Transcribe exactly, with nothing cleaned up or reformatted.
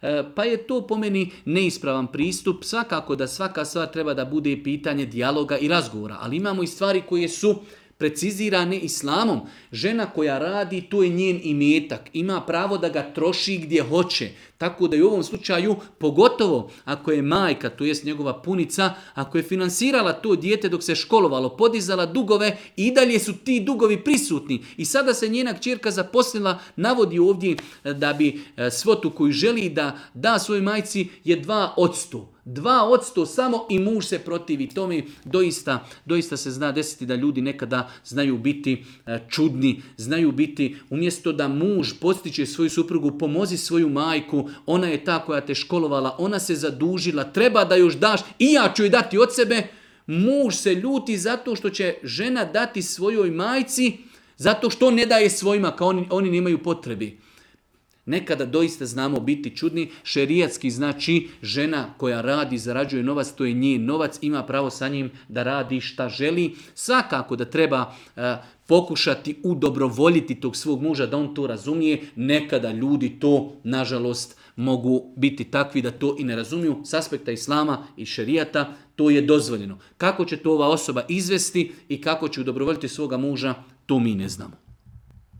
pa je to po meni neispravan pristup. Svakako da svaka stvar treba da bude pitanje dijaloga i razgovora, ali imamo i stvari koje su precizirane islamom. Žena koja radi, to je njen imetak. Ima pravo da ga troši gdje hoće. Tako da i u ovom slučaju, pogotovo ako je majka, to jest njegova punica, ako je finansirala to dijete dok se školovalo, podizala dugove, i dalje su ti dugovi prisutni. I sada se njena kćerka zaposlila, navodi ovdje da bi svotu koju želi da da svojoj majci je dva odsto. Dva odsto samo i muž se protivi tome. Doista, doista se zna desiti da ljudi nekada znaju biti čudni, znaju biti, umjesto da muž postiče svoju suprugu, pomozi svoju majku, ona je ta koja te školovala, ona se zadužila, treba da još daš i ja ću joj dati od sebe. Muž se ljuti zato što će žena dati svojoj majci, zato što ne daje svojima, kao oni, oni nemaju potrebi. Nekada doista znamo biti čudni. Šerijatski znači žena koja radi, zarađuje novac, to je njen novac, ima pravo sa njim da radi šta želi. Svakako da treba e, pokušati udobrovoljiti tog svog muža da on to razumije. Nekada ljudi to, nažalost, mogu biti takvi da to i ne razumiju. S aspekta islama i šerijata to je dozvoljeno. Kako će to ova osoba izvesti i kako će udobrovoljiti svoga muža, to mi ne znamo.